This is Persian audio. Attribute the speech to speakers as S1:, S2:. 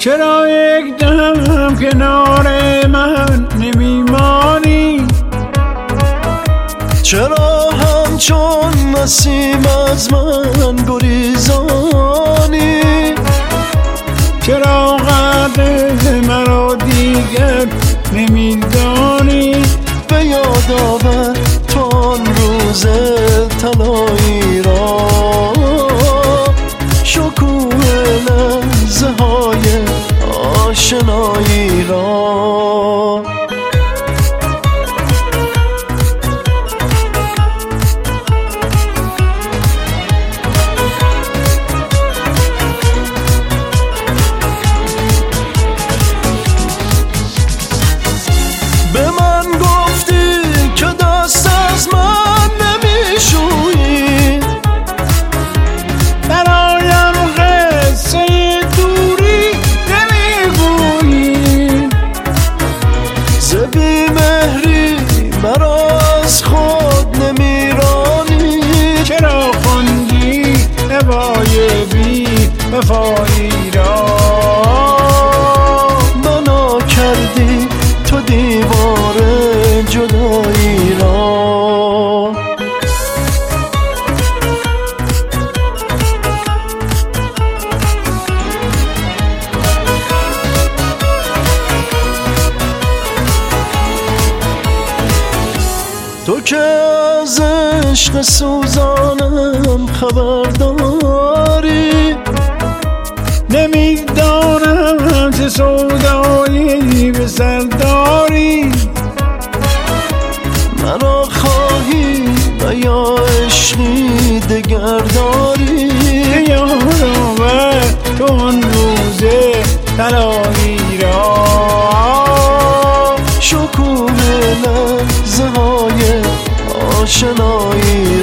S1: چرا یک دم کنار من نمیمانی؟
S2: چرا همچون نسیم از من گریزانی؟
S1: چرا قدر مرا دیگر نمیدانی؟
S2: به یاد آور تو آن روز طلایی را، شکوه لحظه های آشنایی را. به من گفتی که دست از من نمیشویی،
S1: برایم قصه دوری نمیگویی،
S2: ز بی‌مهری مرا از خود نمیرانی.
S1: چرا خوندی نوای بی وفایی را؟
S2: بنا کردی تو دیوار جدایی را. تو که از عشق سوزانم خبرداری،
S1: نمیدانم چه سودایی به سر داری.
S2: مرا خواهی و یا عشقی دگرداری.
S1: یارم تو آن روز طلایی را،
S2: شکوه لحظه های آشنایی